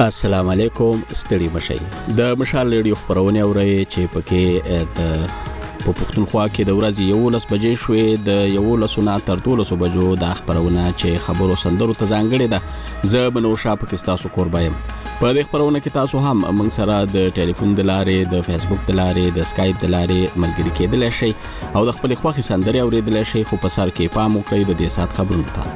السلام علیکم، ستړي مشئ. د مشال ریډیو خبرونه اورئ چې پکې په پښتونخوا کې د ورځې 11 بجې شوې، د 11 نه تر 12 بجو د خبرونه چې خبرو سندرو ته ځانګړې ده. زه بنور شاه پکې تاسو قربایم. په دې خبرونه کې تاسو هم موږ سره د ټلیفون د لارې، د فیسبوک د لارې، د سکایپ د لارې ملګري کېدلی شئ او د خپل خوښې سندرې اوریدلی شئ، خو په سر کې پام وکړئ د دې ساعت خبرونو ته.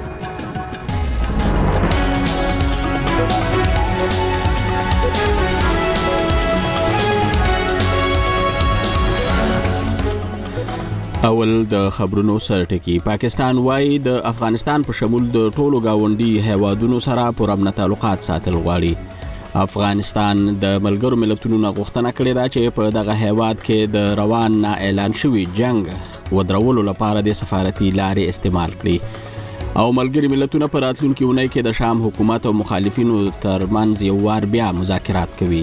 اول د خبرونو سرټکی. پاکستان وايي د افغانستان په شمول د ټولو گاونډي هیوادونو سره پرامن تعلقات ساتل غواړي. افغانستان د ملګرو ملتونو نه غوښتنه کړې ده چې په دغه هیواد کې د روان نه اعلان شوی جنگ ودرولو لپاره د سفارتي لارې استعمال کړي او ملګري ملتونه په راتلونکي اونۍ کې د شام حکومت او مخالفینو ترمنځ یو وار بیا مذاکرات کوي.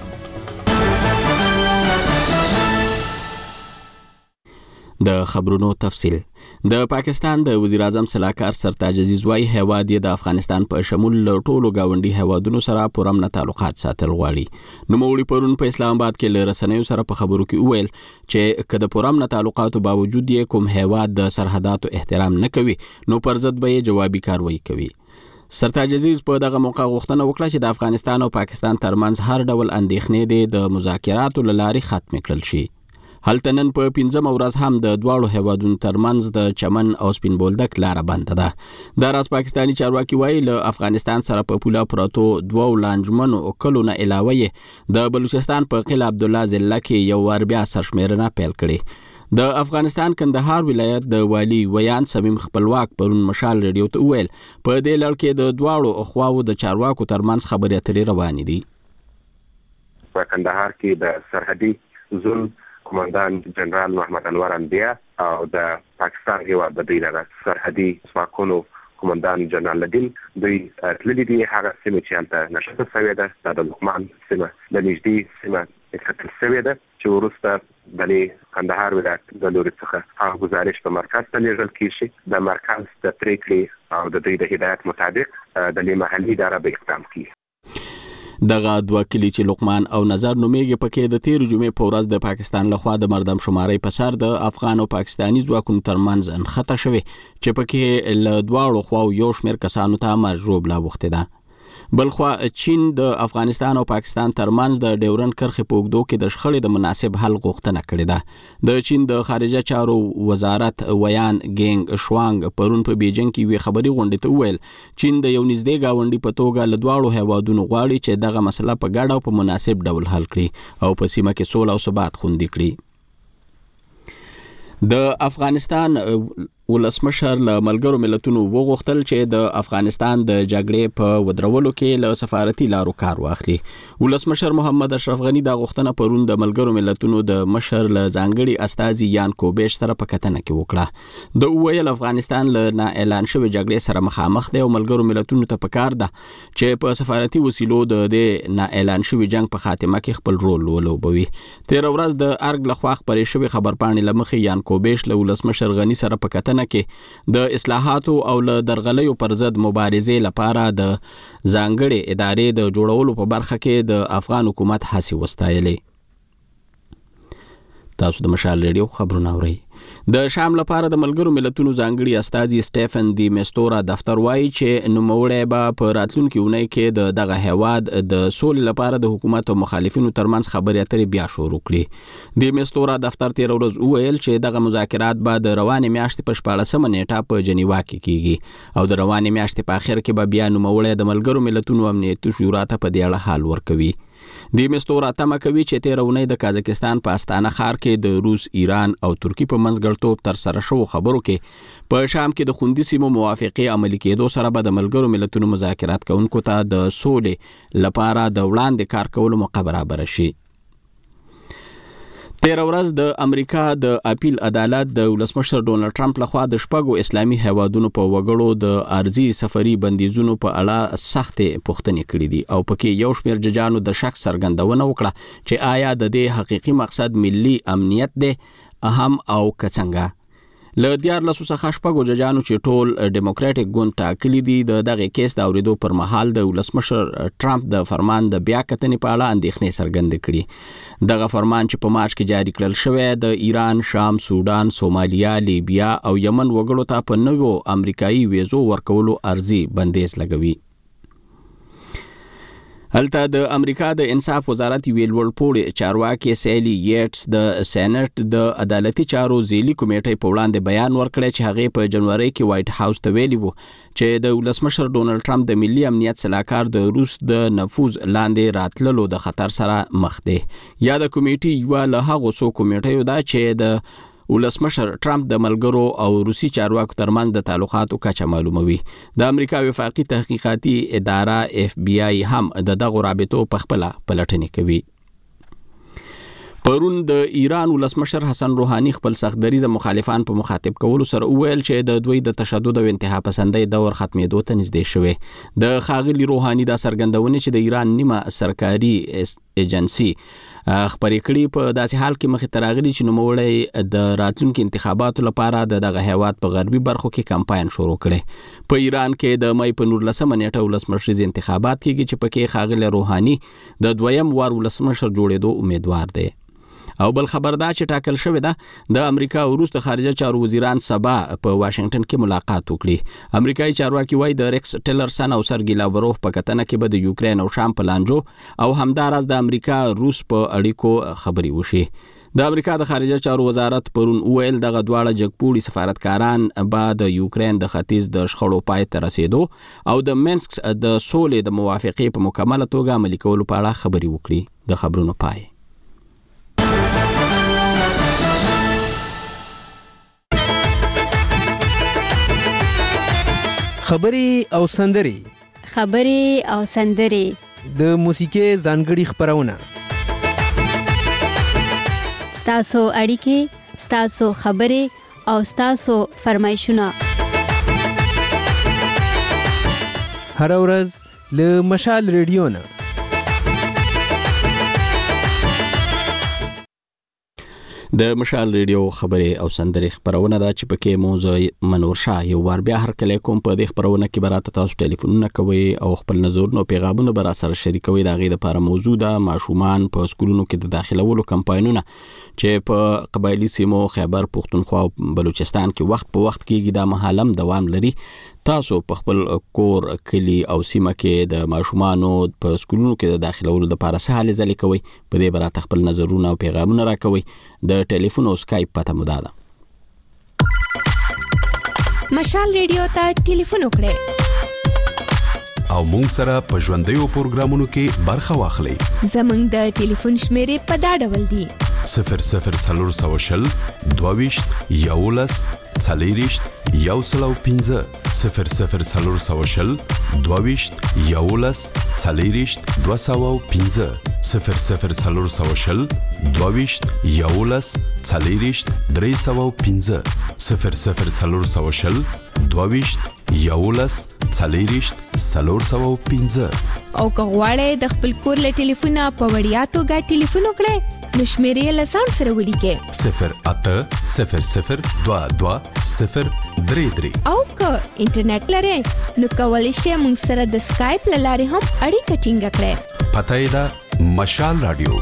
د خبرونو تفصیل. د پاکستان د وزیر اعظم صلاحکار سرتاج عزیز وايي هیواد د افغانستان په شمول ټولو گاونډي هیوادونو سره پرامن تعلقات ساتل غواړي. نوموړي پرون په اسلام آباد کې له رسنیو سره په خبرو کې وویل چې که د پرامن تعلقاتو باوجود یې کوم هیواد د سرحداتو احترام نه کوي نو پر ضد به یې جوابي کاروایی کوي. سرتاج عزیز په دغه موقع غوښتنه وکړه چې د افغانستان او پاکستان ترمنځ هر ډول اندېښنې د مذاکراتو له لارې ختم کړل شي. هلته نن په 15 ورځ هم د دواړو هیوادونو ترمنځ د چمن او سپین بولدک لاره بنده ده. دا راز پاکستاني چارواکي وايي له افغانستان سره په پوله پراتو دوو لانجمنو کلو نه علاوه د بلوچستان په قلعه عبدالله ضلع کې یو وار بیا سرشمیرنه پیل کړې. د افغانستان کندهار ولایت د والی ویان صمیم خپلواک پرون مشال ریډیو ته وویل په دې لړ کې د دواړو اخواو د چارواکو ترمنځ خبرې اترې روانې دي. په کندهار کې د سرحدي زون کمانډان جنرال محمد انور انبیا او د پاکستان هیواد د دغه سرحدي ځواکونو کمانډان جنرال لدین دوی تللي دي هغه سیمه چې هلته نشته شوې ده د لقمان سیمه د نږدې سیمه اکتل شوې ده چې وروسته د کندهار ولایت د لوري څخه هغه گزارش په مرکز ته لیږل کیږي. د مرکز د پریکړې او د دوی د هدایت مطابق د محلي اداره به اقدام کوي. دغه دوه کلی چې لقمان او نظر نومیږي پکې د 13 جمعې په ورځ د پاکستان لخوا د مردم شماري په سر د افغان او پاکستاني ځواکونو ترمنځ انخته شوه چې پکې له دواړو خواو یو شمېر کسانو ته مرجوب لا وخته ده. بلخوا چین د افغانستان او پاکستان ترمنځ د ډیورنډ کرښې په اوږدو کې د شخړې د مناسب حل غوښتنه کړې ده. د چین د خارجه چارو وزارت ویان ګینګ شوانګ پرون په بیجینګ کې وی خبري غونډې ته وویل چین د یو نږدې گاونډي په توګه له دواړو هیوادونو غواړي چې دغه مسله په ګډه او په مناسب ډول حل کړي او په سیمه کې سوله او ثبات خوندي کړي. د افغانستان ولسمشر له ملګرو ملتونو وغوښتل چې د افغانستان د جګړې په ودرولو کې له سفارتي لارو کار واخلي. ولسمشر محمد اشرف غنی دا غوښتنه پرون د ملګرو ملتونو د مشر له ځانګړي استازي یان کوبیش سره په کتنه کې وکړه. د ویل افغانستان له نه اعلان شوی جګړې سره مخامخ دی او ملګرو ملتونو ته پکار ده چې په سفارتي وسیلو د نه اعلان شوی جنگ په خاتمه کې خپل رول ولوبوي. 13 ورځ د ارګ لخوا خبرې شوی خبرپاڼې لمخې یان کوبیش له ولسمشر غنی سره په کتنه کې د اصلاحاتو او له درغلیو پر ضد مبارزې لپاره د ځانګړې ادارې د جوړولو په برخه کې د افغان حکومت هڅې وستایلې. تاسو د مشال ریډیو خبرونه اورئ. د شام لپاره د ملګرو ملتونو ځانګړي استازي سټیفن دی میستورا دفتر وايي چې نوموړی به په راتلونکي اونۍ کې دغه هیواد د سولې لپاره د حکومت او مخالفینو ترمنځ خبرې اترې بیا شروع کړي. دی میستورا دفتر 13 ورځ وویل چې دغه مذاکرات به د روانې میاشتې په 14 نیټه په جنیوا کې کیږي او د روانې میاشتې په اخر کې به بیا نوموړی د ملګرو ملتونو امنیتي شورا ته په دې اړه حل ورکوي. دی مستوره تمه کوي چې 13 اونۍ د کازاکستان په استانه ښار کې د روس، ایران او ترکی په منځګړیتوب تر سره شو خبرو کې په شام کې د خوندي سیمو موافقه عملي کېدو سره به د ملګرو ملتونو مذاکرات کوونکو ته د سولې لپاره د وړاندې کار کولو موقع برابر شي. 13 ورځ د امریکا د اپیل عدالت د ولسمشر ډونالد ټرمپ لخوا د شپږو اسلامي هیوادونو په وګړو د ارزي سفري بندیزونو په اړه سختې پوښتنې کړې دي او پکې یو شمېر ججانو د شک څرګندونه وکړه چې آیا د دې حقيقي مقصد ملي امنیت دی اهم او کڅنګه. له 14 څخه شپږو ججانو چې ټول ډیموکراټیک ګوند ټاکلي دي د دغه کیس د اوریدو پر مهال د ولسمشر ټرمپ د فرمان د بیا کتنې په اړه اندېښنې څرګندې کړي. دغه فرمان چې په مارچ کې جاری کړل شوی د ایران، شام، سودان، سومالیا، لیبیا او یمن وګړو ته په نوو امریکایي ویزو ورکولو ارزي بندیز لګوي. هلته د امریکا د انصاف وزارت ویل ورپوړي چارواکي سیلی یټس د سېنات د عدالتي چارو ځیلي کمیټې په وړاندې بیان ورکړی چې هغه په جنوري کې وایټ هاوس ته ویلي وو چې د ولسمشر ډونالد ټرمپ د ملي امنیت صلاحکار د روس د نفوذ لاندې راتللو د خطر سره مخ دی. یا د کمیټې یو له هغو څو کمیټې دا چې د ولسمشر ټرمپ د ملګرو او روسي چارواکو ترمنځ د تعلقاتو کچه معلوموي. د امریکا وفاقي تحقیقاتي اداره FBI هم د دغه رابطو په خپل پلټنې کوي. پرون د ایران ولسمشر حسن روحاني خپل سختدریزه مخالفان په مخاطب کولو سره وویل چې د دوی د تشدد او انتها پسندۍ دور ختمېدو ته نږدې شوی. د ښاغلي روحاني دا څرګندونه چې د ایران نیمه سرکاري ایجنسي خبرې کړي په داسې حال کې مخې ته راغلي چې نوموړی د راتلونکو انتخاباتو لپاره دغه هیواد په غربي برخو کې کمپاین شروع کړي. په ایران کې د مې په 19 نیټه ولسمشریز انتخابات کېږي چې پکې ښاغلی روحاني د دویم وار ولسمشر جوړېدو امیدوار دی. او بل خبردار چې ټاکل شوی ده د امریکا او روس د خارجه چارو وزیران سبا په واشنگټن کې ملاقات وکړي. امریکایي چارواکي وایي د ریکس ټیلرسن او سرګی لاوروف په کتنه کې به د یوکرين او شام په لانجو او همداراز د امریکا روس په اړیکو خبري وشي. د امریکا د خارجه چارو وزارت پرون ویل دغه دواړه جګپوړي سفارتکاران به د یوکرين د ختیځ د شخړو پای ته رسیدو او د مینسک د سولې د موافقې په مکمله توګه عملي کولو په اړه خبري وکړي. د خبرونو پای. خبري او سندري د موسیقي ځانګړي خبرونه ستاسو اړیکې، ستاسو خبرې او ستاسو فرمایشونه هر ورځ له مشال ریډیو نه. د مشال ریډیو خبرې او سندري خبرونه دا چې پکې موضوع منور شاه یو وار بیا هر کله کوم په دې خبرونه کې براته تاسو ټلیفونونه کوي او خپل نظرونه او پیغامونه بر سره شریکوي. دا غي د لپاره موضوع ده ماشومان په سکولونو کې د داخلولو کمپاینونه چې په قبایلی سیمو خیبر پختونخوا او بلوچستان کې وخت په وخت کېږي دا مهالم دوام لري. تاسو په خپل کور، کلی او سیمه کې د ماشومانو په سکولونو کې د داخلولو لپاره څه هلې ځلې کوي. په دې براته خپل نظرونه او پیغامونه راکوي. د ټلیفون او سکایپ پته مو ده. مشال ریډیو ته ټلیفون وکړئ او مونږ سره په ژوندیو پروګرامونو کې برخه واخلئ. زمونږ د ټلیفون شمیرې په دا ډول دي: 00420 22 11 40 105 00420 22 11 40 205 00420 22 11 40 305 00420 22 11 40 305. او که غواړئ د خپل کور له ټلیفونه په وړیا توګه ټلیفون وکړئ نو شمیرې له ځان سره ولیکئ 0800 22 033. او که انټرنیټ لرئ نو کولی شئ موږ سره د سکایپ له لارې هم اړیکه ټینګه کړئ. پته یې ده مشال رادیو.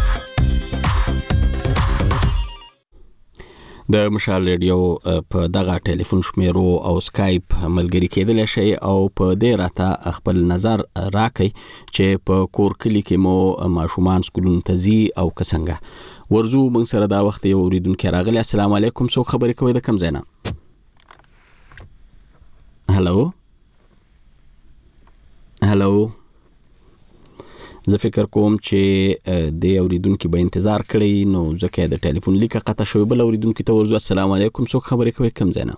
د مشال ریډیو په دغه ټلیفون شمیرو او سکایپ ملګری کېدل شي او په دې راته خپل نظر راکړي چې په کور کلی کې مو ماشومان سکولونو ته ځي او څنګه ورزو. موږ سره دا وخت یو اوریدونکو راغلی. السلام علیکم. څوک خبرې کوي د کوم ځای نه؟ هلو زه فکر کوم چې د اوریدونکو به انتظار کړی نو ځکه د ټلیفون لیکه قطع شوی. بل اوریدونکو ته ورزو. السلام علیکم. څوک خبرې کوي کوم ځای نه؟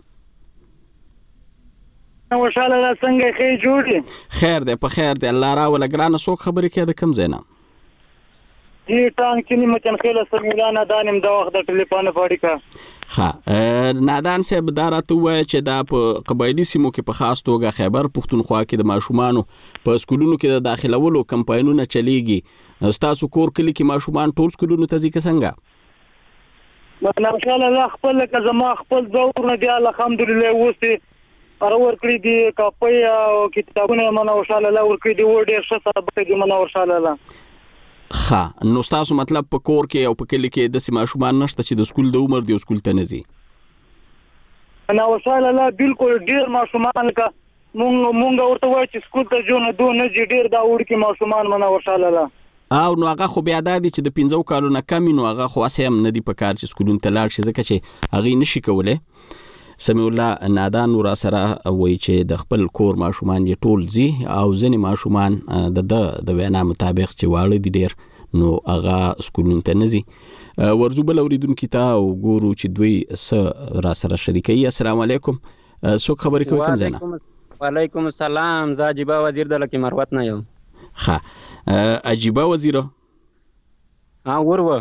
خوشاله را څنګه خیر جوړی؟ خیر دی په خیر دی الله را ولګرانه. څوک خبرې کوي د کوم ځای نه؟ ټان کې متن خیله سمیلانه دانم د وخت د ټلیفون فاړیکا. نادان صاحب دا راته وایي چې دا په قبایلی سیمو کې په خاص توګه خیبر پختونخوا کې د ماشومانو په سکولونو کې د داخلولو کمپاینونه چلیږي. ستاسو کور کلی کې ماشومان ټول سکولونو ته ځي که څنګه؟ ماشاء الله خپل که زما خپل زور نه دی الحمدلله اوس اور کړی دی کاپي او کتابونه منو ان شاء الله ور کړی دی و ډیر ښه سبق دی منو ان شاء الله. ښه نو تاسو مطلب په کور کې او په کلی کې د ماشومان نشته چې د سکول د عمر دی سکول ته نه ځي؟ انا ان شاء الله بالکل ډیر ماشومان کا مونږ ورته وایي چې سکول ته جو نه دو نه جی ډیر دا وړ کې ماشومان منو ان شاء الله. او نو هغه خو بیا د چې د 15 کالو نه کم نو هغه خو اسه هم نه دی په کار چې سکولون ته لاړ شي ځکه چې هغه نشي کولای. سمي الله نادان ور سره وایي چې د خپل کور ماشومان یې ټول زی او ځنې ماشومان د وینا مطابق چې واړه دي ډیر نو هغه سکولون ته نه زی. ورځو بل اوریدونکو ته او ګورو چې دوی سره را سره شریکي. السلام علیکم څوک خبرې کوي کوم ځای نه؟ وعلیکم السلام زه عجیبه وزیر د لکی مروت نه یم. ښه عجیبه وزیره وروه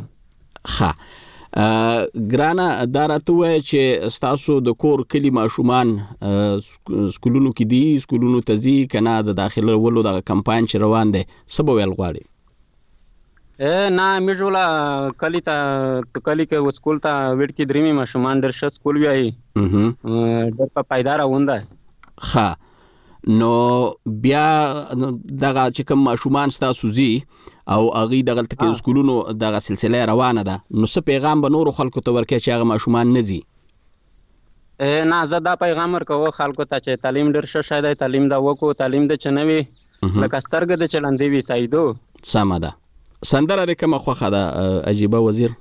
ښه ګرانه دا راته وایه چې ستاسو د کور کلي ماشومان سکولونو کې دي سکولونو ته ځي که نه د داخلولو دغه کمپاین چې روان دی څه به ویل غواړي؟ نه موږ ولا کلي ته په کلي کې سکول ته ویډ کې درېمې ماشومان ډېر ښه سکول ویایي ډېر په پایداره ونده. ښه نو بیا دغه چې کوم ماشومان ستاسو زی او هغوی دغلته کې سکولونو دغه سلسله روانه ده نو څه پیغام به نورو خلکو ته ورکوي چې هغه ماشومان نه ځي؟ نه زه دا پیغام ورکوم خلکو ته چې تعلیم ډېر ښه شی دی تعلیم دا وکړو تعلیم د چې نه وي لکه سترګه د چلندې وي سایدو. سمه ده. سندره د کومه خوښه ده عجیبه وزیر؟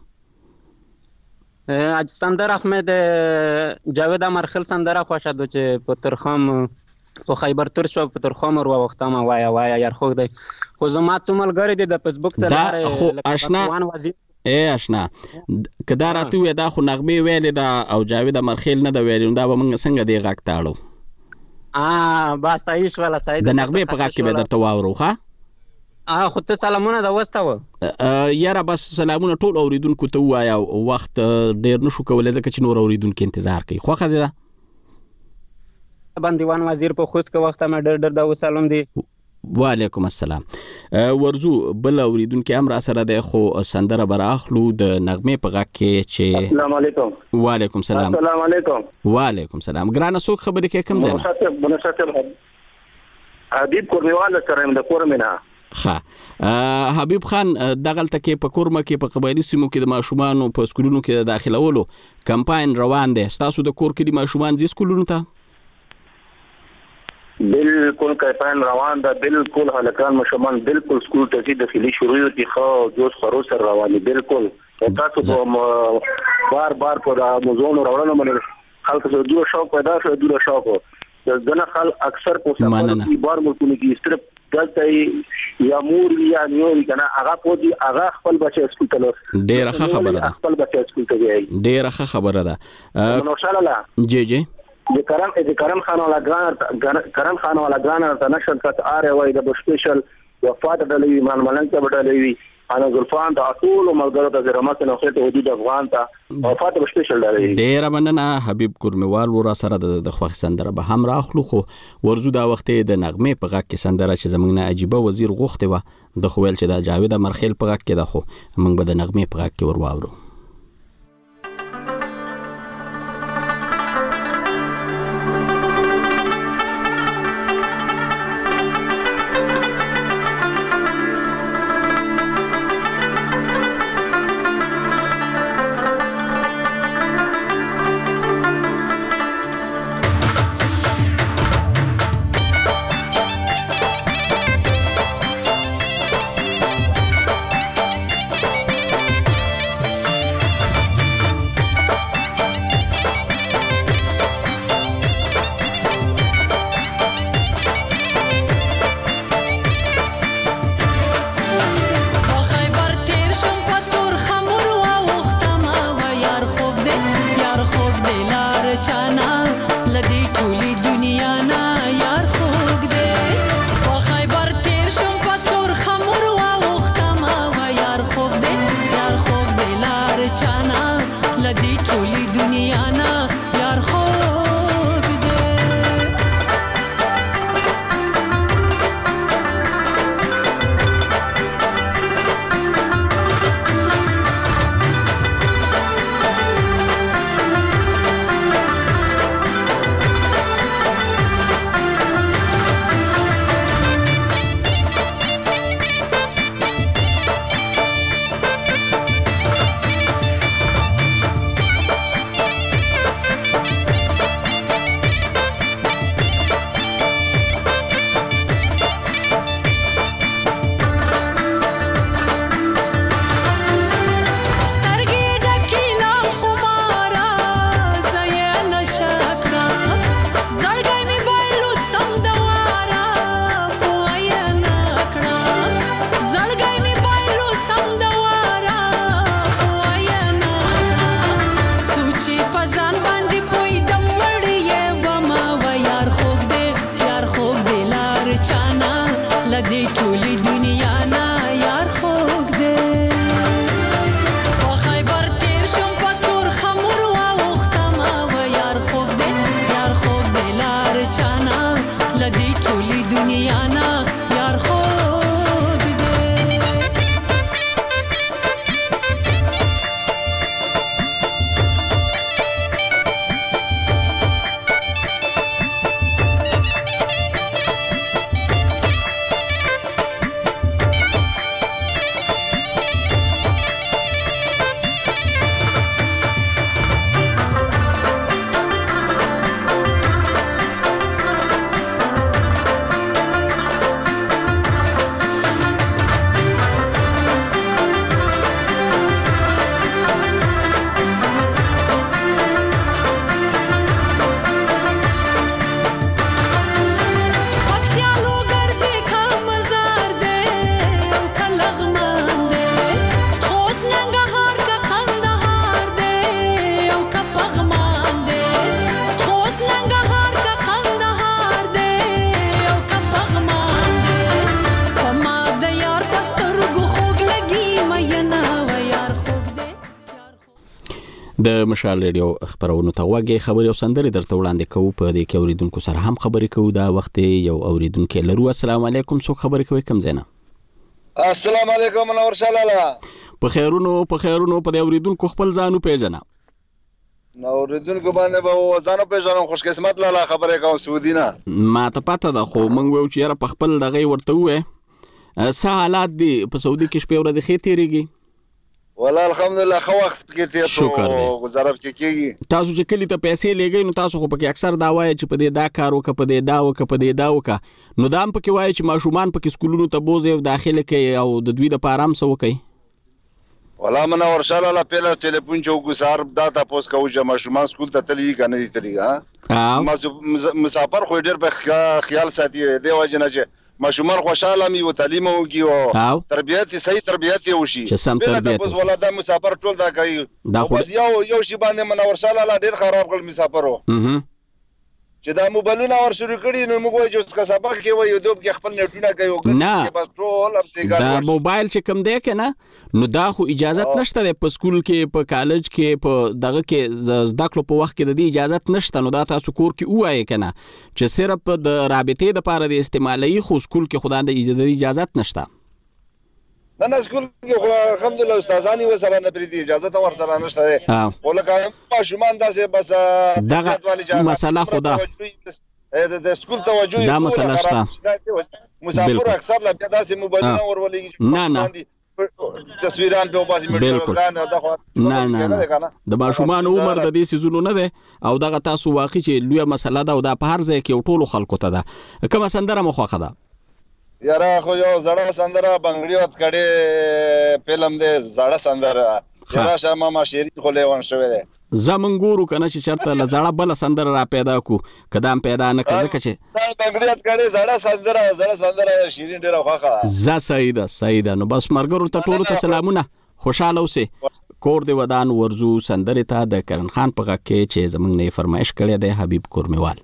سندره خو مې د جاوید امرخیل سندره خوښه ده چې په ترخم په خیبر تر شو په ترخم ور وختم وایا یار خوږ دی خو زما څو ملګري دي د فیسبوک ته لاره خو آشنا آشنا که دا راته وې دا خو نغمې ویلې ده او جاوید امرخیل نه ده ویلې دا به موږ څنګه دې غږ ته اړو؟ بس تعیش والا سعید د نغمې په غږ کې به درته واورو. ښه خو ته سلامونه د واستوه یاره بس سلامونه ټول اوریدونکو ته ووایه وخت ډېر نشو کولی ځکه چې نور اوریدونکي انتظار کوي. خوښه دې ده؟ بندیوان وزیر په خوست کې وخت ما ډېر د وسلام دی. وعلیکم السلام. ورځو بل اوریدونکي هم را سره دی خو سندره به راخلو د نغمې په غږ کې چې السلام علیکم. وعلیکم السلام. السلام علیکم. وعلیکم السلام. ګرانه څوک خبرې کوي کوم ځای نه؟ منصف حبیب کورمیوال سره د کورمنه. ښه حبیب خان دغلته کې په کورمه کې په قبایلي سیمو کې د ماشومانو په سکولونو کې د داخلولو کمپاین روان دی ستاسو د کور کې د ماشومان ځي سکولونو ته؟ بالکل کمپاین روان ده بالکل هلکان ماشومان بالکل سکول ته ځي داخلي شروع دي خو جوش خروش سره روان دي بالکل تاسو بار بار په موضوع راوړنه باندې خلک ته دوه شوق پیدا شو دوه شوق دغه خلک اکثر په سفر کې بار ملکونه کې استرپ دلته یا مور یا نیول کنه هغه په دي هغه خپل بچي سکول ته لور ډیره ښه خبره ده خپل بچي سکول ته وي ډیره ښه خبره ده نو شاله جی د کرم خان والا ګران ته نشل کټ اره وای د سپیشل وفات ډلې ایمان ملنګ ته ډلې انا زلفان د اصول ملګرو ته رحمت نه خېټه ودی د افغان ته وفات سپیشل ډلې ډیر مننه حبیب کورمیوال ورا سره د خوښ سندره به هم راخلو خو ورزو دا وخت د نغمې په غږ کې سندره چې زمونږ نه عجیبه وزیر غوښته و د خویل چې د جاوید امرخیل په غږ کې ده خو موږ به د نغمې په غږ کې ور واورو. لدی ټولې دنیا نه یار خوږ دی په خیبر تیر شم په تور خمور واوښتمه و یار خوږ دی لار چانا لدی ټولې دنیا نه یار خوږ د مشال ریډیو خبرونو ته وګورئ خبري او سندري درته وړاندې کوو په دې کې اوریدونکو سره هم خبرې کوو دا وخت یو اوریدونکو لرو السلام علیکم څوک خبرې کوي کم زینا السلام علیکم منور شالاله په خیرونو په دې اوریدونکو خپل ځانو پیژنه نو اوریدونکو باندې به ځانو پیژنم خوش قسمت لاله خبرې کوم سعودي نه ما ته پته ده خو مونږ ویو چې یاره په خپل دغه ورته وې څه حالات دي په سعودي کې شپې ورځې ښې تیریږي والله الحمدلله خو وخت کې تیر شو گزارب کې کېږي تاسو چې کلی ته پیسې لګئ نو تاسو خو پکې اکثر دا وایي چې په دې دا کار وکړه په دې دا وکړه په دې دا وکړه نو دا هم پکې وایي چې ماشومان پکې سکولونو ته بوځي او داخله کوي او د دوی دپاره هم څه وکړي والله منور شالاله پیله ټلیفون چې وګزار دا تاسو کوو چې ماشومان سکول ته تللی کنه دي تللی مسافر خو ډېر په خیال ساتي دی وجه نه چې ماشومان خوشاله می او تعلیم وکي او تربیت صحیح تربیت وشي چې سم تربیت بس ولدا مسافر ټول دا کوي بس یو شی باندې منور شالاله ډېر خراب کړ مسافرو چې دا موبایلونه ور شروع کړي نو موږ وایو چې سبق کې وایو دوب کې خپل نیټونه کوي بس ټول دا موبایل چې کم دی کنه نو دا خو اجازه نشته په سکول کې په کالج کې په دغه کې زده کړو په وخت کې د دې اجازه نشته نو دا تاسو کور کې وایي کنه چې صرف د رابطې لپاره د استعمالي خو سکول کې خدای د اجازه نشته نه سکول کې الحمدلله استادانی وسره نه پریدي اجازه ته ورته نشته ولکه ماشومان داسې بس دغه مسله خدا د سکول توجه دا مسله شته مسافر اکثر لا داسې موبایلونه ورولېږي نه تصویران په باسي میډیوګان نه د ماشومان عمر د دې سيزونو نه ده او دغه تاسو واقعي چې لوی مسله ده او دا په هر ځای کې ټولو خلکو ته ده کومه سندره مخوخه ده یاره خو یو زړه سندره بنگړی وت کړي فلم دې زړه سندره یاره شمه ما شیرین خو لیوان شوی ده زمون ګورو کنه چې چرته لزړه بل سندره را پیدا کو کدام پیدا نه کړه چې دا بنگړی وت کړي زړه سندره شیرین ډیره خوخه ز سیده نو بس مرګرو ته ټولو ته سلامونه خوشاله اوسه کور دی ودان ورزو سندره ته د کرن خان په غږ کې چې زمونږ نه فرمایش کړی دی حبیب کورمیوال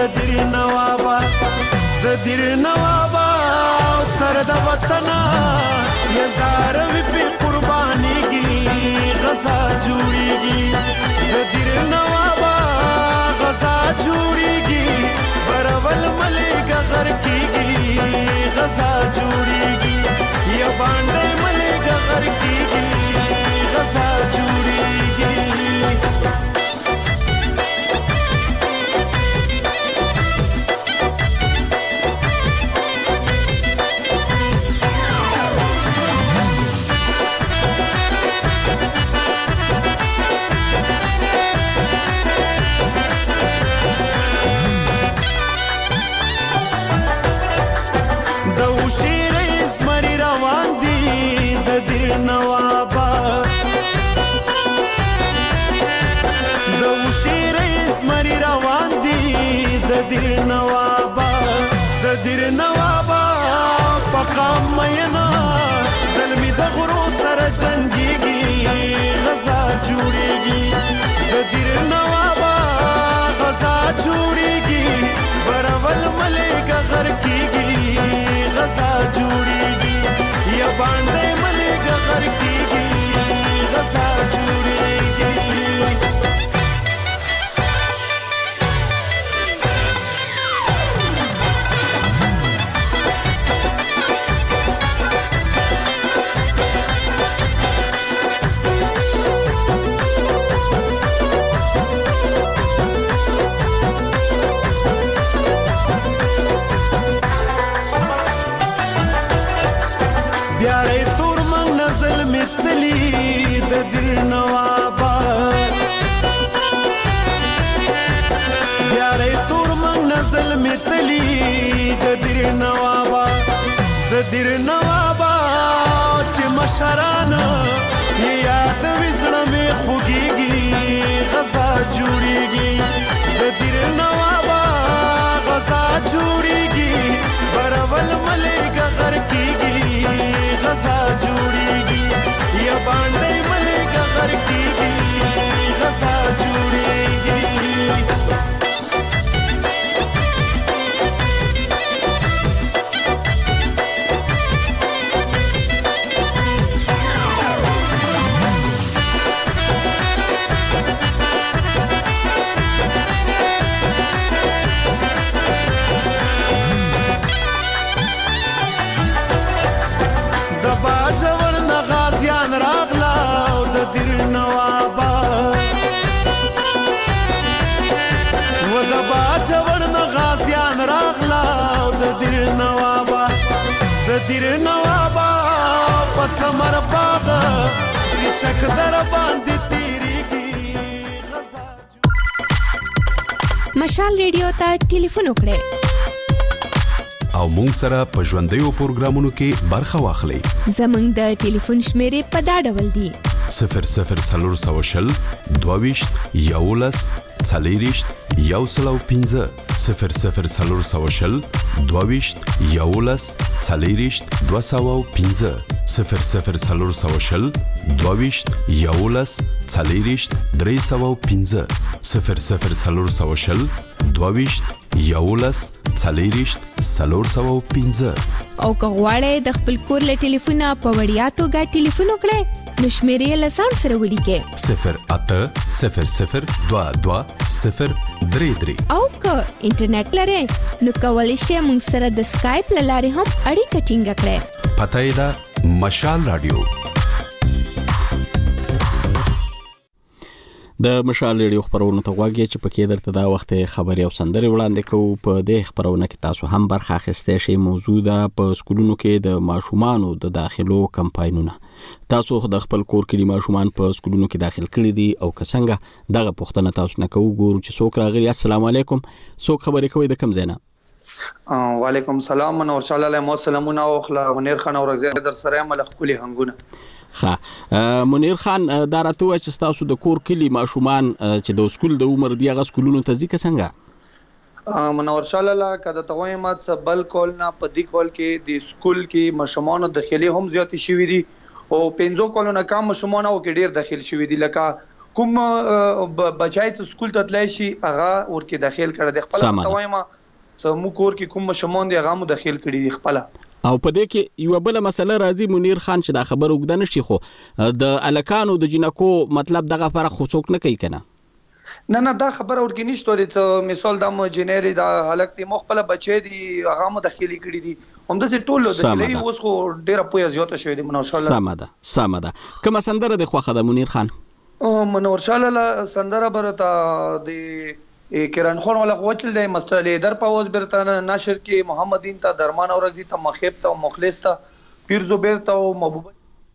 دیر نوابا د دیر نوابا سر د وطن یزار وی په قربانی کی غزا جوړیږي د دیر نوابا غزا جوړیږي برول ملګ غر کیږي غزا جوړیږي یا باندې ملګ غر کیږي غزا جوړیږي دیر نوابا پقام مینا ظلمی د غرو سره جنگیږي غزا جوړیږي د دیر نوابا غزا جوړیږي برول ملګ غر کیږي غزا جوړیږي یا باندې ملګ غر کیږي غزا جوړیږي دیر نوابا چې مشران یاد وزړه می خوږیږي غزا جوړیږي د دیر نوابا غزا جوړیږي برول ملګ غر کیږي غزا جوړیږي یا باندې ملګ غر کیږي غزا جوړیږي دیر نوابا پس مر باغ چک در باندې تیریږي غزا مشال ریډیو ته ټلیفون وکړئ او مونږ سره په ژوندیو پروګرامونو کې برخه واخلئ. زمونږ د ټلیفون شمیرې په دا ډول دي: 00 22 11 40 115 00 22 11 40 215 00 22 11 40 315 00 22 11 40 315 او که غواړئ د خپل کور له ټلیفونه په وړیا توګه ټلیفون وکړئ نو شمیرې له ځان سره ولیکئ 0800 22 033 او که انټرنیټ لرئ نو کولی شئ موږ سره د سکایپ له لارې هم اړیکه ټینګه کړئ. پته یې ده مشال رادیو. د مشال ریډیو خبرونو ته غواړئ چې پکې درته دا وخت خبري او سندري وړاندې کوو. په دې خبرونه کې تاسو هم برخه اخیستئ شئ. موضوع ده په سکولونو کې د ماشومانو د داخلو کمپاینونه. تاسو د خپل کور کې ماشومان په سکولونو کې داخل کړي دي او که څنګه دغه پوښتنه تاسو نه کوو. ګورو چې څوک راغلي. السلام علیکم. څوک خبرې کوي د کوم ځای نه؟ وعلیکم السلام. منور شاه علیه السلام او خلا منیر خان او رغزه در سره ملخ کلی هنګونه. منیر خان دا راته وایي چې تاسو د کور کلی ماشومان چې د سکول د عمر دی هغه سکولونو ته ځي که څنګه؟ منور شاه علیه کده توای مات بل کول نه په دې کول کې د سکول کې ماشومان داخلي هم زیات شوي دي او 5 کولونه کم ماشومان او کې ډیر داخل شوي دي لکه کوم بچای ته سکول ته تلای شي هغه ورکه داخل کړه د خپل توایما سمو کور کې کوم شمون دی هغه مو داخل کړي دی خپل. او په دې کې یو بل مسله راځي منیر خان چې دا خبر وګدن شي خو د الکانو د جنکو مطلب دغه فرق خو څوک نه کوي کنه. نه دا خبر ورکه نشته ته مثال د مو جنری دا الک تی مخبل بچی دی هغه مو داخلي کړي دي هم د ټولو د لې اوس خو ډیره پوهه زیاته شوې دي منور شاه. سمه ده کوم سندره د خوخه د منیر خان منور شاه سندره برتا د کران خون ولا وچل دی مستر لیدر پاوز برتانه ناشر کې محمدین تا درمان اورګی تا مخیب تا مخلص تا پیر زبیر تا او محبوب.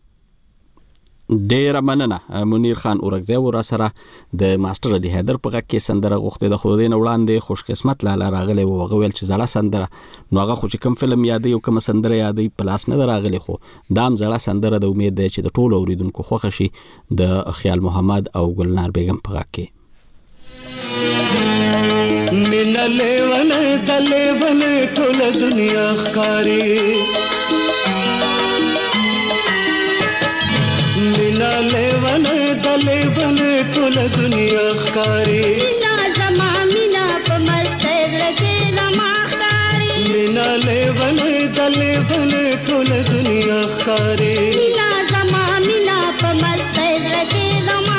ډیر مننه منیر خان اورګزی ور سره د ماستر دی حیدر په کې سندره غوښته د خو دې نه وړاندې خوش قسمت لاله راغلی او غویل چې زړه سندره نو هغه خو چې کوم فلم یادې او کوم سندره یادې پلاس نه راغلی خو دام زړه سندره د امید دی چې د ټولو اوریدونکو خوښ شي د خیال محمد او ګلنار بیگم په کې. مینا لیون دلیون ټول دنیا ښکاری مینا لیون دلیون ټول دنیا ښکاری مینا زما مینا په مسته درکې زما ښکاری مینا لیون دلیون ټول دنیا ښکاری مینا زما مینا په مسته درکې زما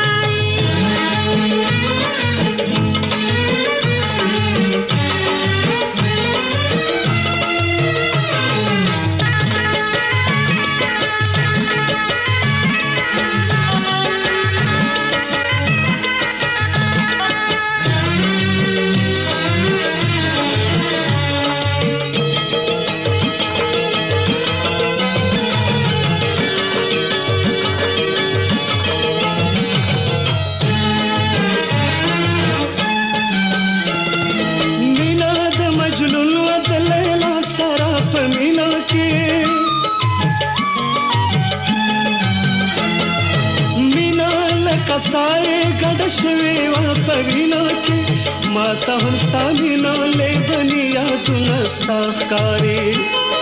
سائے گډ شوی وا پوینا کې ماته هم ستامینه له دنیا تنستا ښکاری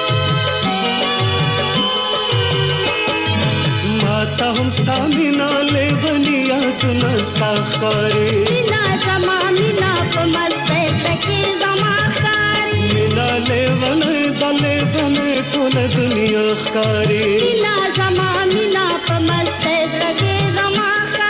ماته هم ستامینه له دنیا تنستا ښکاری مینا زما مینا په مسته کې زما ښکاری مینا لیون دلیون ټول دنیا ښکاری مینا زما مینا په مسته کې زما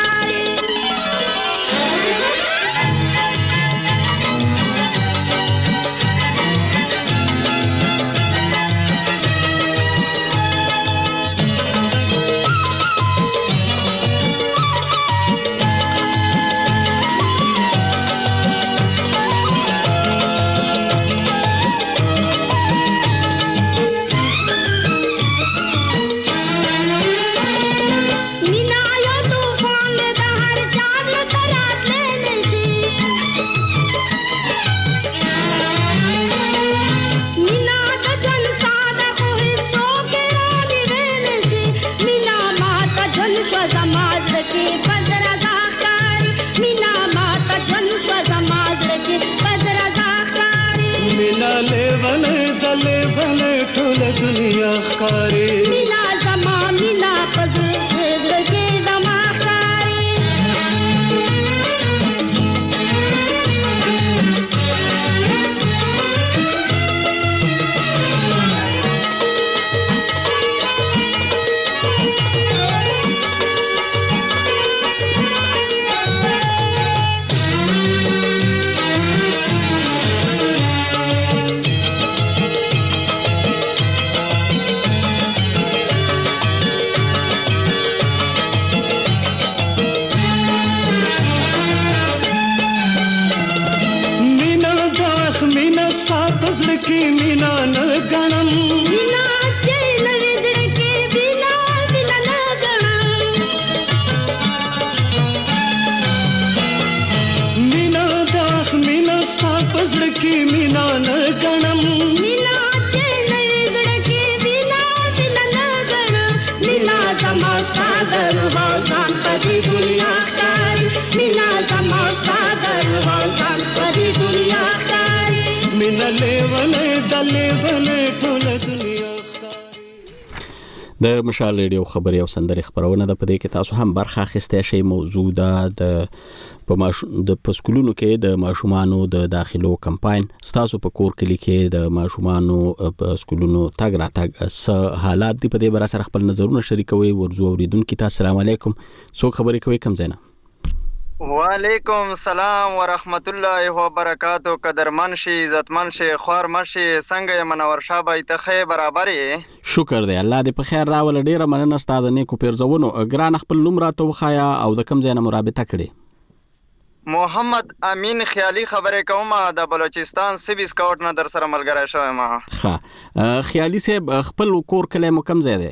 دنیا ښکاری مینا زما مینا پزړه کې زما ښکاری की मीना न गणम मीना चैन विदर के बिना बिना न गणम मीना दाख मीना स्था पजड़ की मीना न गणम मीना चैन विदर के बिना बिना न गणम मीना समस्ता दरवाजान पदी दुनिया कारी मीना समस्ता दरवाजान पदी दुनिया مینا لیون دلیون ټول دنیا د مشال ریډیو خبري او سندري خبرونه د پدې کې تاسو هم برخه اخیسته شي. موضوع د پسکولونو کې د ماشومانو د داخلو کمپاین تاسو په کور کې د ماشومانو په سکولونو تاګ را تاګ س حالات دی په دې بر سره خپل نظرونه شریکوي. ورزو اوریدونکو ته السلام علیکم. سو خبري کوي کم زینا. وعلیکم السلام ورحمت الله وبرکاتو. قدرمن شي عزتمن شي خورمن شي څنګه منور شابه ته خې برابر یې. شکر دی الله دې په خیر راول. ډیره مننه ستاسو نیکو پیرزونو. ګران خپل نوم راته وخایا او د کم ځای نه مرابطه کړي. محمد امین خیالي خبره کوم د بلوچستان سب اسکاوټ نه در سره ملګری شوم. ها خیالي صاحب خپل کور کله مو کم ځای دی؟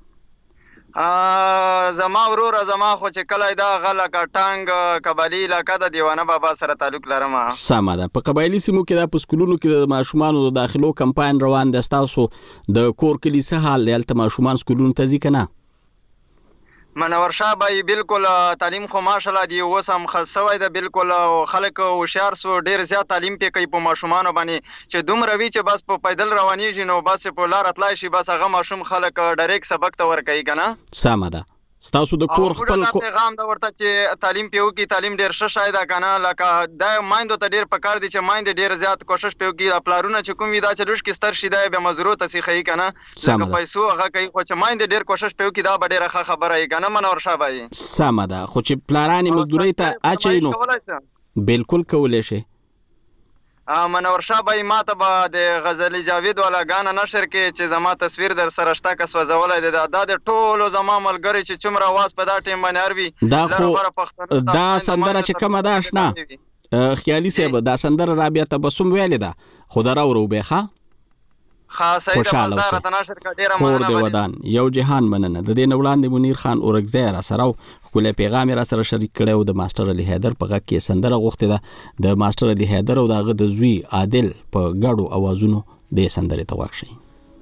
زما ورور زما خو چې کله دا غلا کټنګ قبایلی علاقہ د دیوانه بابا سره تعلق لرم. سمه ده. په قبایلی سیمو کې د پسکولونو کې د ماشومانو د داخلو کمپاین روان دي. تاسو د کور کلی څه حال دی؟ البته ماشومان سکولونو ته ځي کنه؟ منور شابه بالکل تعلیم خو ماشاءالله دی وسم خاصوي ده. بالکل خلک هوشیار سو ډیر زیات تعلیم په کوي په ماشومان باندې چې دومره وی چې بس په پیدل روانيږي نو بس په لار اتلای شي بس هغه ماشوم خلک ډایرکټ سبق ته ور کوي کنه. سمه ده. تاسو د کور خپل پیغام دا ورته چې تعلیم پیو کی تعلیم ډیر ښه شایده کنه لکه دا مایندو ته ډیر پکار دي چې مایند ډیر زیات کوشش پیو کی خپلارونه چې کوم وی دا چې لوش کی ستر شي دا به مضرورت سي خي کنه لکه پیسو هغه کوي خو چې مایند ډیر کوشش پیو کی دا به ډیر ښه خبره ای کنه منور شابه. سمه ده. خو چې پلارانی مزدوري ته اچینو بالکل کولای شي. منور شابه ماته به د غزلی جاوید والا غانا نشر کې چې زما تصویر در سره شته کس وزولای دی دا د ټولو زما ملګری چې چمره واس په دا ټیم باندې اروي دا خو دا سندره چې کومه ده آشنا خیالي صاحب دا سندره رابعه تبسم ویل ده خدا را ورو به خاصه د مالدار تناشر کا ډیره مننه کور دی ودان یو جهان مننه. د دې نوړاندې منیر خان اورګزی را سره خپل پیغام را سره شریک کړو. د ماستر علي حیدر په غږ کې سندره غوښته ده. د ماستر علي حیدر او دغه د زوی عادل په غاړو اوازونو د سندره ته واښي.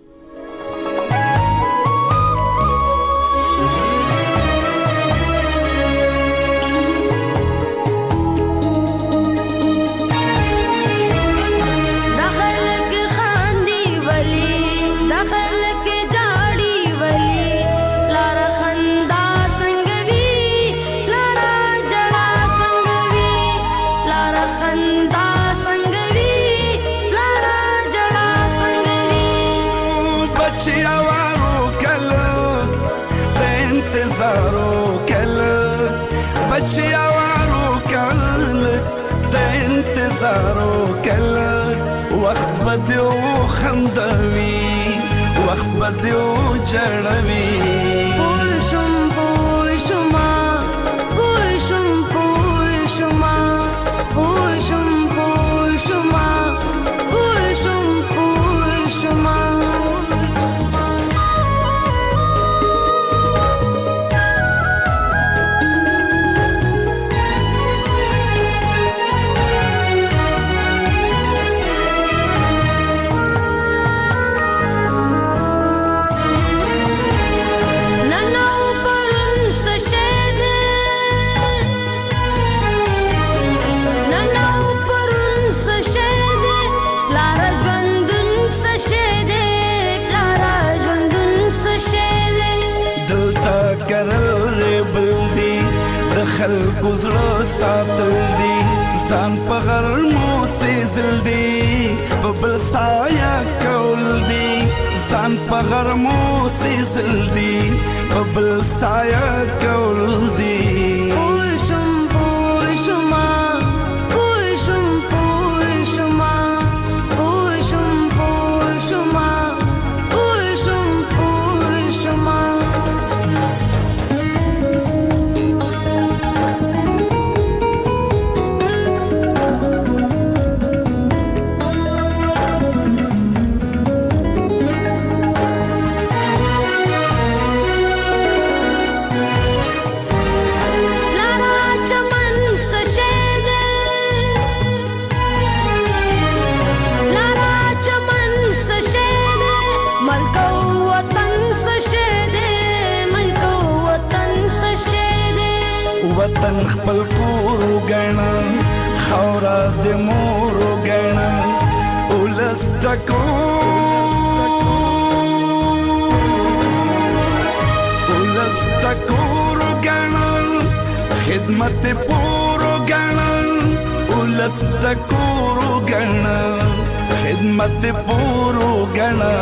وقت بدیو خندوي وقت بدیو جړوي پوشم پوشما پوشم پوشما پوشم پوشما پوشم پوشما خلکو زړه ساتل دي ځان په غرمو سېزل دي په بل سایه کول دي ځان په غرمو سېزل دي په بل سایه کول دي. وطن خپل کور وګڼه خاوره د مور وګڼه ولس ټکو خدمت پورو گنا ولس ټکورو گنا خدمت پورو گنا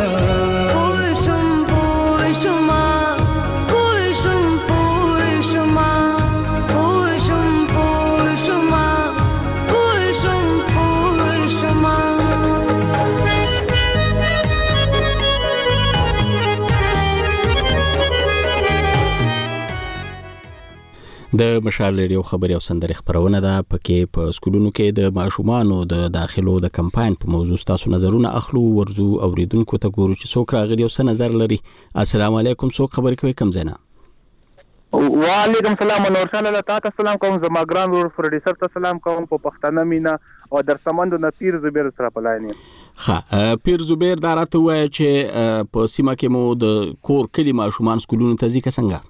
د مشال ریډیو خبري او سندري خبرونه ده پکې په سکولونو کې د ماشومانو د داخلو د کمپاین په موضوع تاسو نظرونه اخلو ورزو اوریدونکو ته ګورو چې څوک راغلي او څه نظر لري. السلام علیکم، څوک خبرې کوي کم زینا؟ وعلیکم السلام نور شاه الله تعالی سلام کوم زما ګران ور پروډوسر ته سلام کوم په پښتنه مینا او در سمندو نه پیر زبیر سره پلاینې. ها پیر زبیر دا راته وایي چې په سیمه کې مو د کور کلی ماشومان سکولونو ته ځي څنګه؟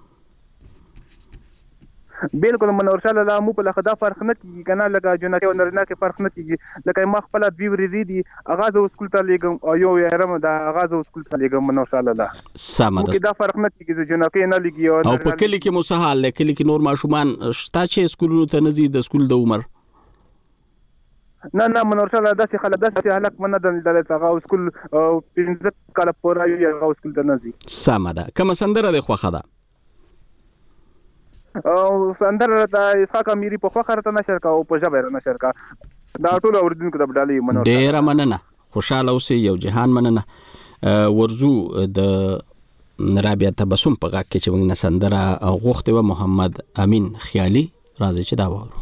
بالکل منور شاه الله مو په لخدا فرق نه کیږي کنه لکه جنته او نرینه کې فرق نه کیږي لکه ما خپل دوی ورزي دي اغاز او سکول ته لګم او یو يرم دا اغاز او سکول ته لګم منور شاه الله سم ده دا فرق نه کیږي جنته نه لګي او په کلی کې مسهال کلی کې نور ماشومان شته چې سکولونو ته نزي د سکول د عمر نه منور شاه الله داسې خلک داسې حالت منه د هغه سکول 15 کال پورې یو سکول ته نزي. سم ده کوم سندره د خوخه ده او سندر د اسحاق امیری په فخر ته نشر کا او په جبر نشر کا دا ټول اوردونکو د بدالي منور ډیر مننه خوشاله اوسې یو جهان مننه ورزو د رابعه تبسم په غاک کې چې موږ سندره غوښته و محمد امین خیالي راځي چې دا وره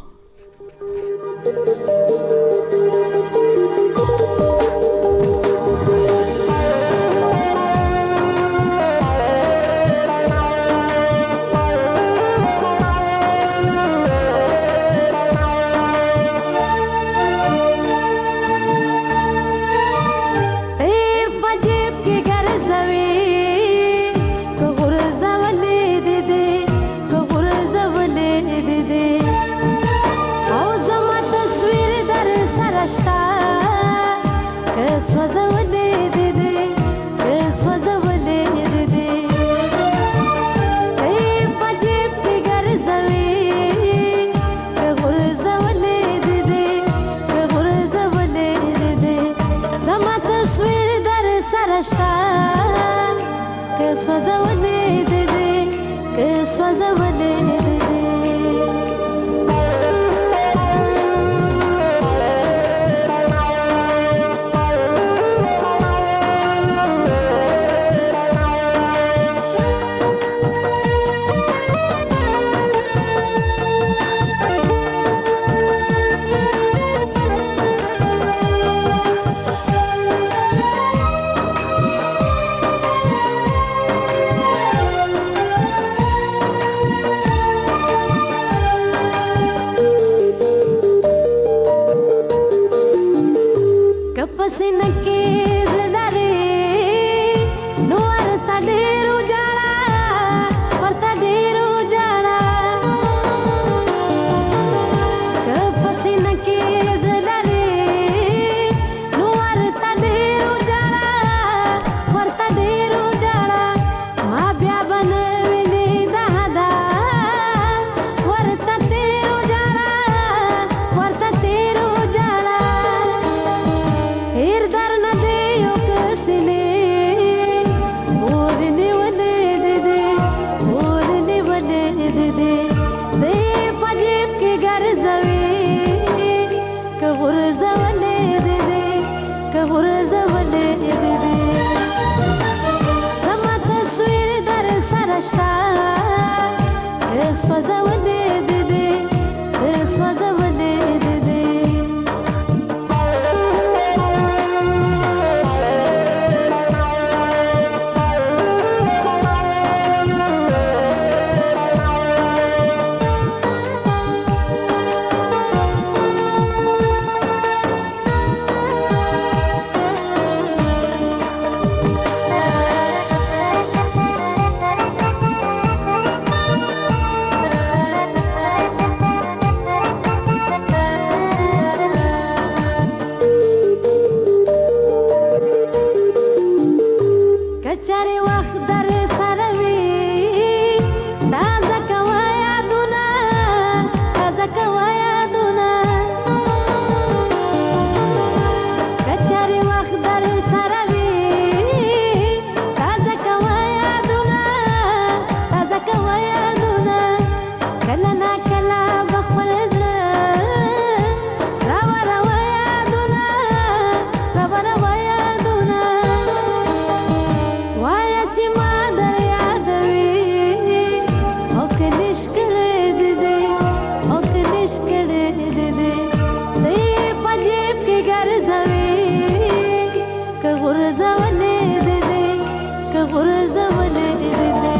کړې دې دې پجیب کې ګرځوي که غرزولې دې دې که غرزولې دې دې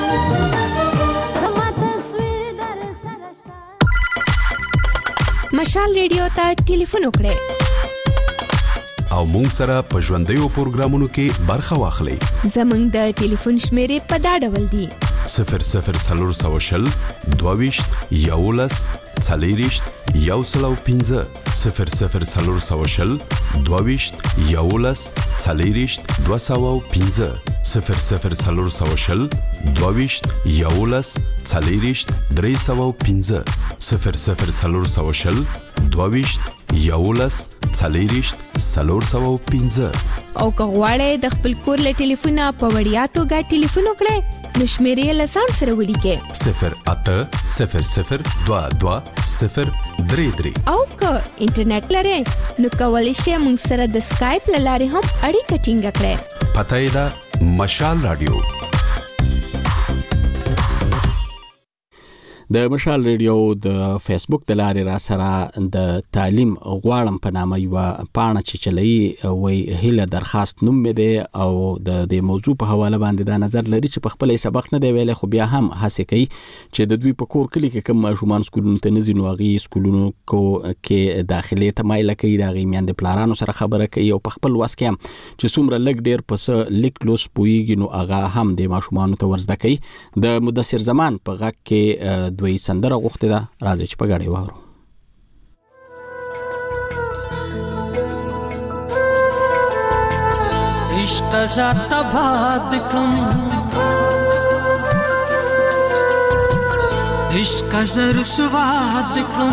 زما تصویر در سره شته. مشال ریډیو ته ټلیفون وکړئ او مونږ سره په ژوندیو پروګرامونو کې برخه واخلئ. زمونږ د ټلیفون شمیرې په دا ډول دي: 00420 22 11 40 105 00420 22 11 40 205 00420 22 11 40 305 00420 22 11 40 305. او که غواړئ د خپل کور له ټلیفونه په وړیا توګه ټلیفون وکړئ نو شمیرې له ځان سره ولیکئ 0800 22 033. او که انټرنیټ لرئ نو کولی شئ موږ سره د سکایپ له لارې هم اړیکه ټینګه کړئ. پته یې ده مشال رادیو. د مشال ریډیو د فیسبوک د لارې را سره د تعلیم غواړم په نامه یو پاڼه چې چلای وي هله درخواست نوم مې دی او د دې موضوع په حواله باندې دا نظر لري چې په خپل سبق نه دی ویل خو بیا هم هڅه کوي چې د دوی په کور کلی کې کوم ماشومان سکولونو ته نزي نوغي سکولونو کې داخلي تمایل کوي د غیمیان د پلارانو سره خبره کوي او په خپل واس کې چې څومره لګ ډیر پس لیک لوس پویږي نو هغه هم د ماشومان ته ورزده کوي. د مدثر زمان په غږ کې دوی سندره غوښته ده راځي چې په غاړې وورو. عشق ذات باد کم عشق زر سواد کم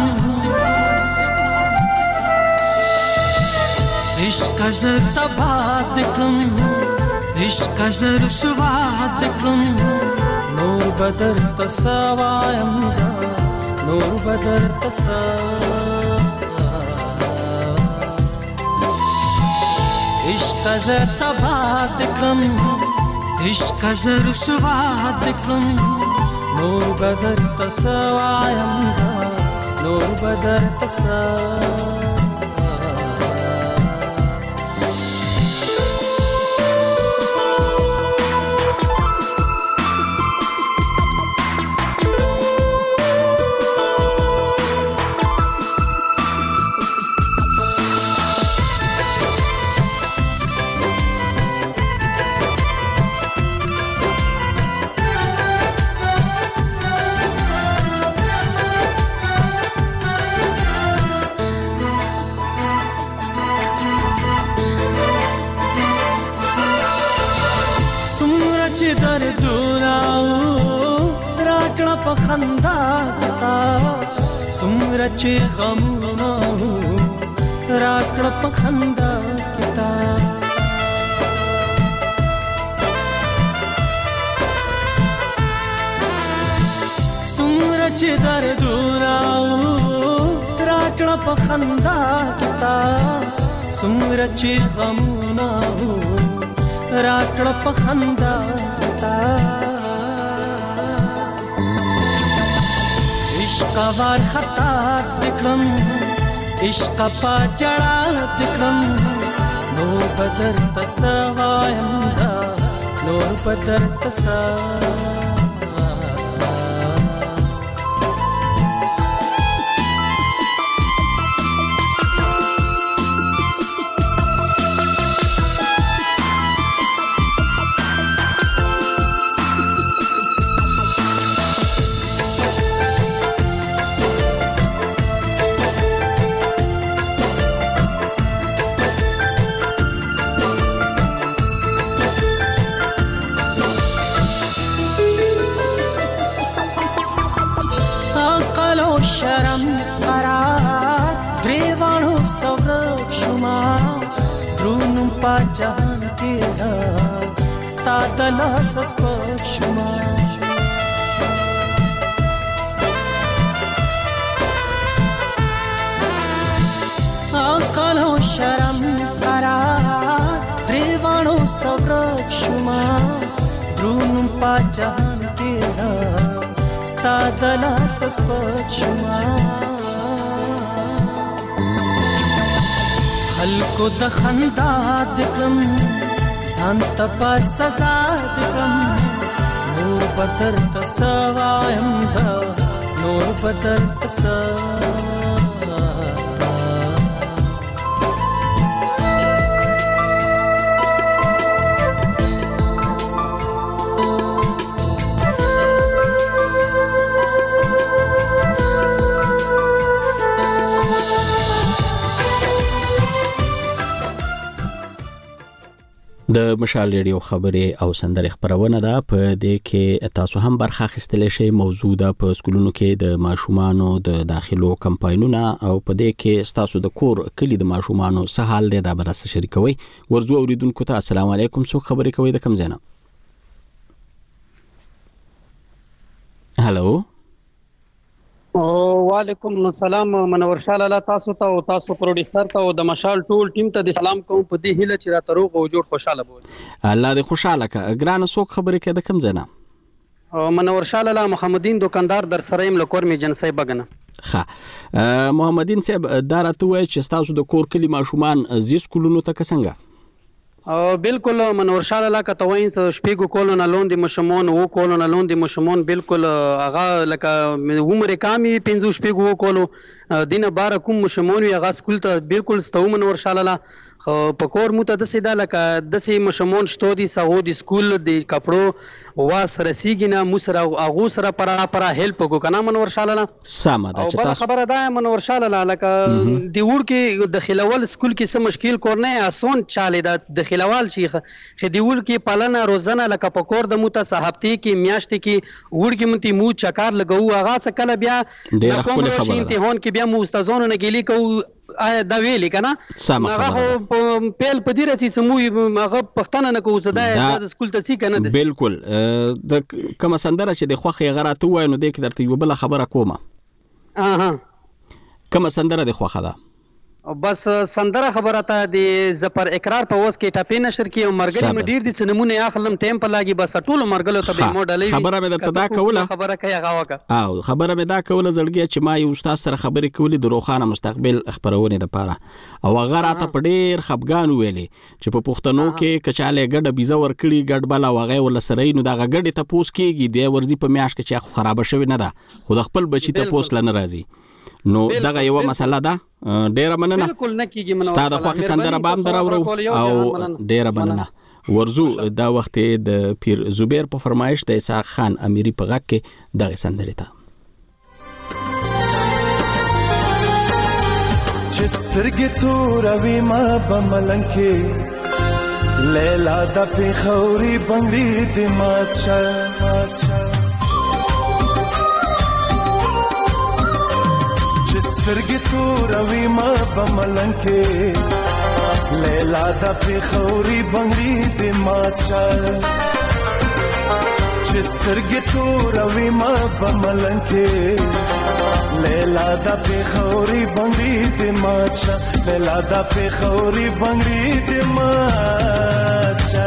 عشق زر باد کم عشق زر سواد کم نور بدر تسوایم نور بدر تسا عشق زر تباد کم عشق زر سواد کم نور بدر تسوایم نور بدر تسا خندا تا سمره چې غمونه راکړه په خندا کتا سمره چې دردونه راکړه په خندا کتا سمره چې غمونه راکړه په خندا کتا عشق وار خطا دکړم عشق پا جړا دکړم نور بدر تسوایم نور بدر تسا شرم قرار دریوانو سورک شما درونم پا جهان تیزا ستا دلاس اسپک شما آقلو شرم قرار دریوانو سورک شما درونم پا جهان تیزا ستا دلاس اسپک شما کو د خندا دکم ځان ته په سزا دکم نور بدر تسوایم زه نور بدر تسوا د مشال ریډیو خبرې او سندرې خبرونه ده په دې کې تاسو هم برخه اخیستلی شئ. موضوع ده په سکولونو کې د ماشومانو د داخلو کمپاینونه او په دې کې تاسو د کور کلی د ماشومانو څه حال دی دا به راسره شریکوئ. ورځو اوریدونکو ته السلام علیکم. څوک خبرې کوي د کوم ځای نه؟ هلو وعلیکم السلام. منور شاه لاله تاسو ته او تاسو پروډوسر ته او د مشال ټول ټیم ته د سلام کوم په دې هیله چې راته روغ او جوړ خوشاله بوي. الله دې خوشاله کا. ګرانه څوک خبرې کوي د کوم ځای نه؟ منور شاه لاله محمدین دکاندار در سره يم له کور می جنسي بغنه. ښه محمدین صاحب دا راته وایي چې تاسو د کور کلی ماشومان زی سکولونو ته څنګه؟ بالکل منور شاه لاله کتوین شپږ کولونه لاندې مشمون وو کولونه لاندې مشمون بالکل هغه لکه عمر کامي 5 شپږ وو کولو دینه بار کوم مشمون وی هغه سکول ته بالکل ستو منور شاه لاله په کور مو ته د سیدا لکه د سی مشمون شتو دي سعو دي سکول د کپړو واس رسیګنه مسره اغو سره پر هیلپ کو کنه منور شاه لاله سم ده چې تاسو خبره ده منور شاه لاله لکه دی وړ کې د خلول سکول کې څه مشکل کور نه آسون چاله د خلوال شي خدیول کې پالنه روزانه لکه په کور د موته صاحبتي کې میاشتې کې وړ کې مونږ مو چکر لګو هغه څه کله بیا د کوم شي امتحان کې بیا مو استادانو نه ګیلی کو دا ویلې کنه هغه پیل په دې رسي سمو هغه پښتنه نه کوو زده د سکول ته سي کنه بالکل د کوم سندره چې د خوخه غراته وای نو د کې درته یو بل خبره کومه. کوم سندره د خوخه ده؟ بس سندره خبره ته د زپر اقرار په وس کې ټاپې نشر کې او مرګري مډیر دي سنمونه اخلم ټیم په لاګي بس ټول مرګلو ته به موډلې خبره مې درته دا کوله خبره کوي هغه وکړه او خبره مې دا کوله زړګي چې ما یو استاد سره خبرې کولې د روخانه مستقبل خبرونه لپاره او هغه راته په ډیر خپګان ویلې چې په پښتنو کې کچاله ګډه بيزه ورکړي ګډ بلا وغه ول سره نو دا ګډه ته پوس کېږي د ورځي په میاش کې چې خراب شوی نه ده خو د خپل بچی ته پوس لنه راځي نو دغه یو مسله ده. ډیره مننه. بالکل نه کیږي مننه. ستاسو خو سندره بام دراورو او ډیره مننه. ورزو دا وخت د پیر زبیر په فرمایش د اسحاق خان امیری په غږ کې دغه سندره ته چسترګې توروي ما بملنګ کې لیلا د پیښوري بنګړي د ماتشه سترګې توروي ما بملنګ کې لیلا د پیښوري بنګړي د ماتشه چې سترګې توروي ما بملنګ کې لیلا د پیښوري بنګړي د ماتشه لیلا د پیښوري بنګړي د ماتشه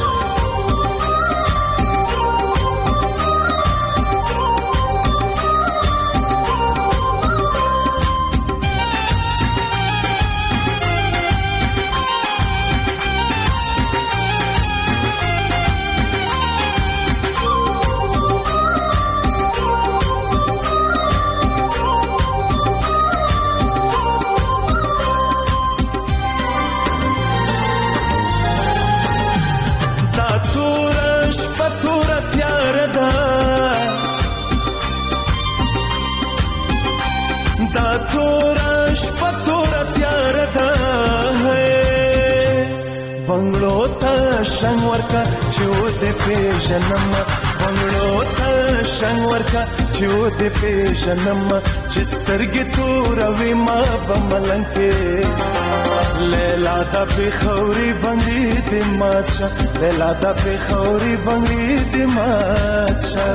شنگ ورکا چو دے پیژنم بنگلو تا شنگ ورکا چو دے پیژنم چسترګې توروي ما بملنګ کې لیلا د پیښوري بنګړي د ماتشه لیلا د پیښوري بنګړي د ماتشه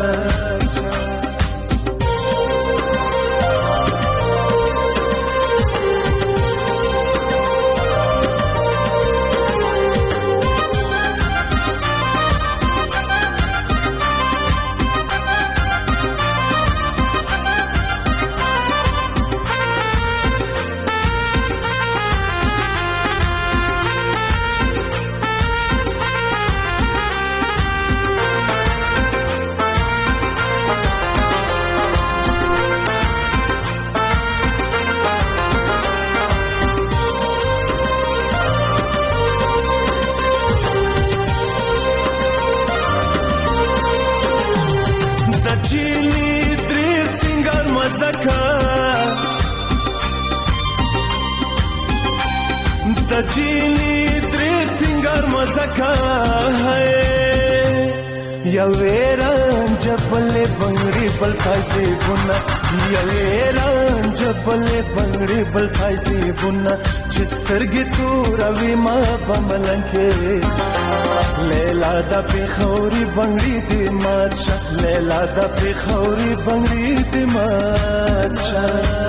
نجیلی درې سنگار مزکا ہے یا ویران جبل بنگڑی بل تھائی بنا یا ویران جبل بنگڑی بل تھائی بنا چسترگی تو روی ما بملنکے لیلا دا پیخوری بنگڑی دی ماتشا لیلا دا پیخوری بنگڑی دی ماتشا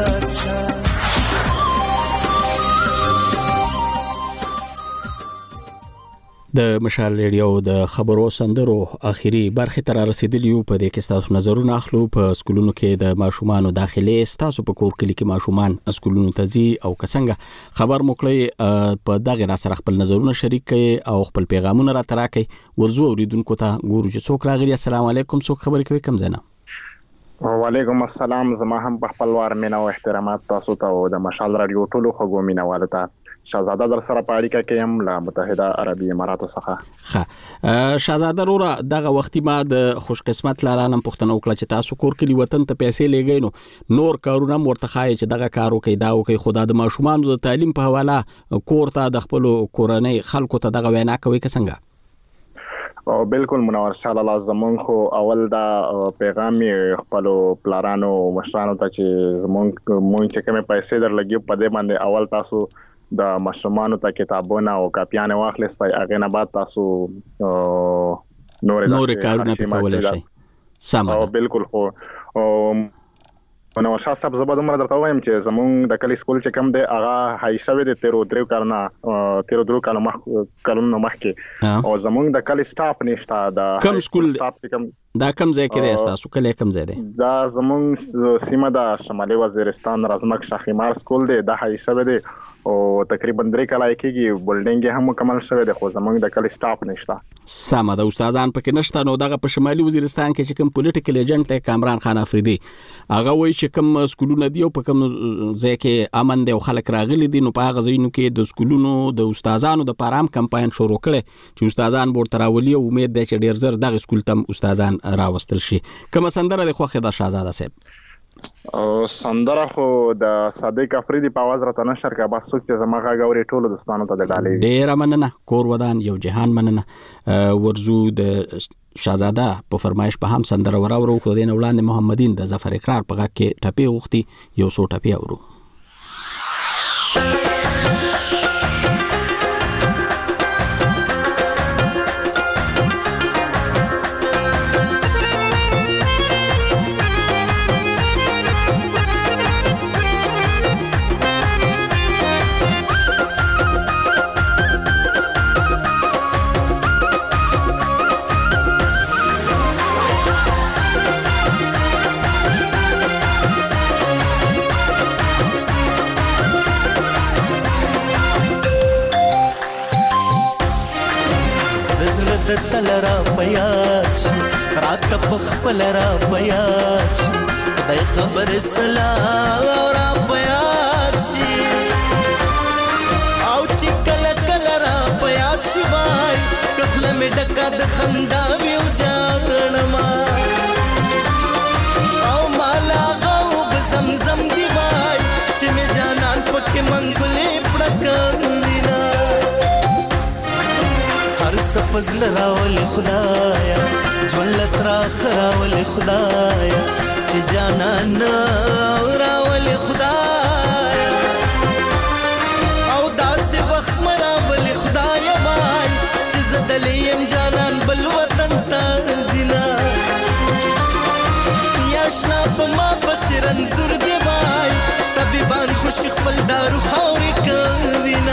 د مشال ریډیو د خبرو سندرو اخیری برخه تر رسیدلی په دې کې تاسو نظرونه اخلو په سکولونو کې د ماشومان داخلي تاسو په کور کې ماشومان سکولونو ته ځي او څنګه خبر موکړي په دغه را سره خپل نظرونه شریک کړي او خپل پیغامونه را تراکي ورزو اوریدونکو ته ګورو چې څوک راغلی. السلام علیکم، څوک خبرې کوي کم زنه؟ وعلیکم السلام، زما هم په خپل وار مینا او احترامات تاسو ته او د مشال رادیو ټولو خو مینوالو ته. شاهزاده در سره په اړیکه کې هم له متحده عربي اماراتو څخه. ښه شاهزاده وروره، دغه وختي ما د خوش قسمت لارانم پوښتنه وکړه چې تاسو کور کلی وطن ته پیسې لګئ، نو نور کارونه ورته خایي چې دغه کار وکړي دا وکړي، خو د ماشومانو د تعلیم په حواله کور ته د خپل کورنۍ خلکو ته دغه وینا کوي که څنګه؟ او بالکل منور شاه الله، زمونږ خو اول دا پیغام خپل پلارانو مشرانو ته چې مونږ چې کومه پیسې درلګي په دې باندې اول تاسو د ماشومانو ته کتابونه او کاپیانه واخلئ، هغه نه بعد تاسو نور کارونه کولای شئ. سم او بالکل خو نو شاه صاحب زبر دومره درته وایم چې زمونږ د کلی سکول چې کم دی هغه هاي شوی دی 13 کال مخکې او زمونږ د کلی سټاف نشته. د کم سکول دا کم ځای کې دی تاسو کلی کم ځای دی؟ دا زمونږ سیمه د شمالي وزیرستان رزمک شاخیمار سکول دی، دا هاي شوی دی او تقریبا 3 کال کېږي، بلډینګ هم مکمل شوی دی، خو زمونږ د کلی سټاف نشته. سم د استادان پکې نشته. نو دغه په شمالي وزیرستان کې چې کوم پولیټیکل ایجنټ دی کامران خان افریدي، هغه وایي چې کوم سکولونه دی او په کوم ځای کې امن دی او خلک راغلي دي، نو په هغه ځایونو کې د سکولونو د استادانو د پارام کمپاین شروع کړي چې استادان ورته راولي او امید دی چې ډیر زر دغه سکول ته استادان راوستل شي. کوم سندره د خوخه د شاهزاده صاحب؟ او سندره خو د صادق افریدي په आवाज راته نشر کا، بس څوک چې زما غاوري ټولو دوستانو ته د ډالې. ډیر مننه، کور ودان یو جهان مننه. ورزو د شاهزاده په فرمایش په هم سندره وراورو، خو د وړاندې محمدین د ظفر اقرار په غږ کې ټپي غوښتي، یو څو ټپي اورو. تلرا پیاچ رات بخپل را پیاچ خدای خبر سلام را پیاچ او چې کله کله را پیاچ وای کفل می ډکا د خندا ویو جانما او مالا غو بزمزم دی وای چې می جانان پکې منګلې پړکاندینا سپزل راول خدایا جولت را خراول خدایا چې جانان راول خدایا او داس وخت مراول خدایا وای چې زدلیم جانان بل وطن ته زینا یاشنا فما بسرن زور دی وای طبيبان خوش خپل دارو خوري کوینا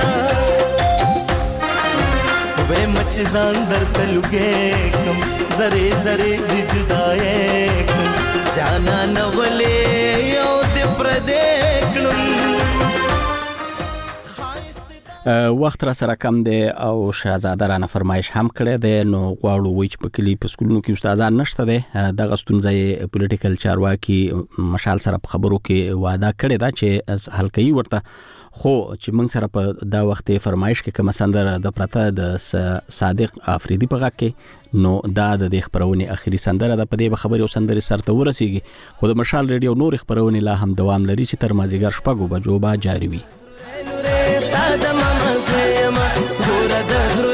وے مچ ځان درته لګې کم زره زره د جدای کم جانا نولې یو د پردې کړم. وخت را سره کم دی او شاهزاده رانه فرمایش هم کړی دی، نو غواړو وایي چې په کلي په سکولونو کې استادان نشته دی. دغه ستونزه یې پولیټیکل چارواکي مشال سره په خبرو کې وعده کړې ده چې حل کوي ورته، خو چې موږ سره په دا وخت فرمایش کې کومه سندره د پرته د صادق افریدي په غږ کې، نو دا د دې خبرونې اخیری سندره ده. په دې به خبرې او سندرې سرته ورسیږي، خو د مشال ریډیو نور خبرونه لا هم دوام لري چې تر مازیګر 6 بجو به جاری وي. د ماما زویما ګور د